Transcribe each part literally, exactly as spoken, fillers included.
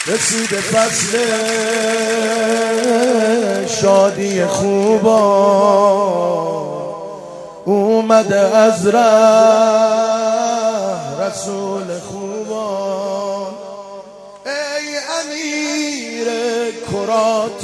رسید فصل شادی خوبا، اومده از ره رسول خوبا. ای امیر کرات،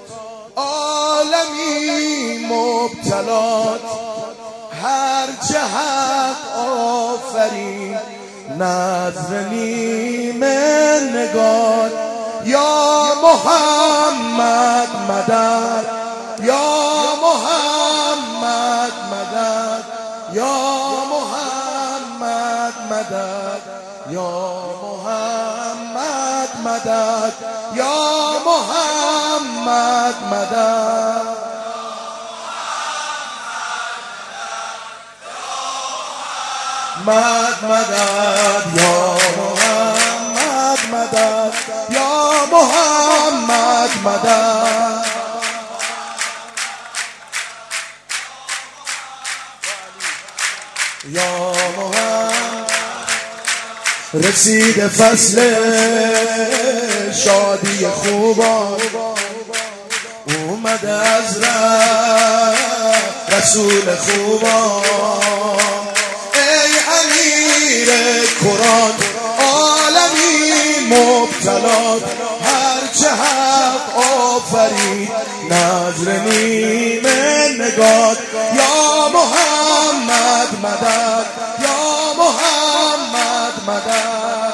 عالمی مبتلات، هر جهت آفرین نظر نیمه نگار. یا محمد مدد، یا محمد مدد، یا محمد مدد، یا محمد مدد، یا محمد مدد. مد مدد یا محمد مدد، یا محمد مدد. یا محمد. رسید فصل شادی خوبا، اومده از ره رسول خوبا. امیر کرات، عالمی مبتلات، هر جهت آفرید نظر نیمه نگات. یا محمد مدد، یا محمد مدد،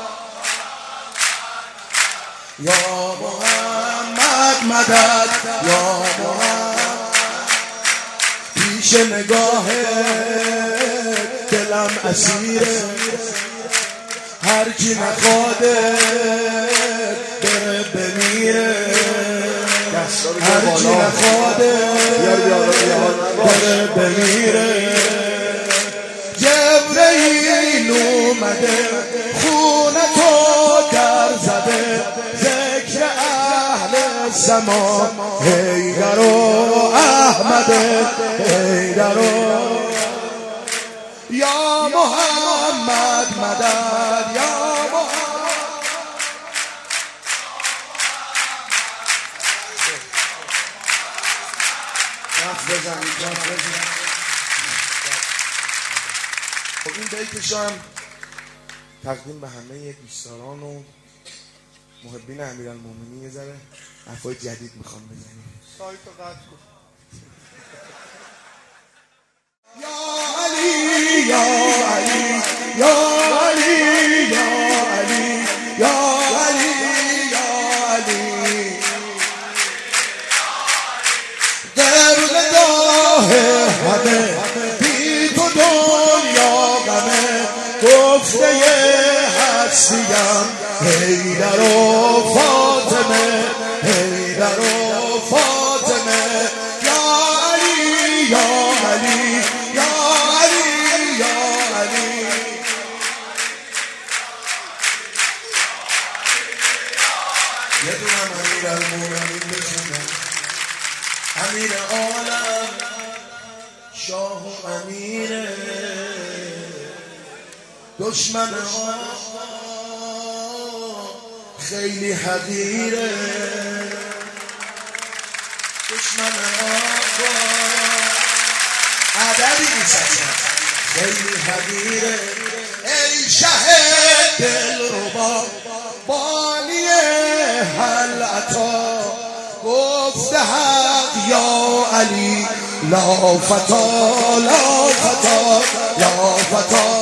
یا محمد مدد، یا محمد. پیش نگاه دلم اسیره، هر کی نخواده بره بمیره، هر کی نخواده بره بمیره. جبرئیل اومده خونه تو در زده، ذکر اهل سما حیدر و احمد، حیدر و یا محمد مدد، یا محمد. کف بزن، کف بزن. خب این بیتش هم تقدیم به همه دوستداران و محبین امیرالمومنین یه ذره حرفای جدید میخوام بزنیم. سایتو قطع کن. یا علی، یا علی، یا علی، یا علی، یا علی، یا علی. قبل داه همه بی تو دنیا غمه، گفته هستیم حیدر و فاطمه، حیدر و فاطمه. یا علی، یا علی، یا علی، یا علی. یه دونم امیرالمومنین بخونم. امیر عالم، شاه و امیره، دشمن آقا خیلی حقیره، دشمن آقا عددی نیست، خیلی حقیره. ای شهد دلربا، بالی حلعتا، گفته حق یا علی لا فتا، لا فتا، لا فتا.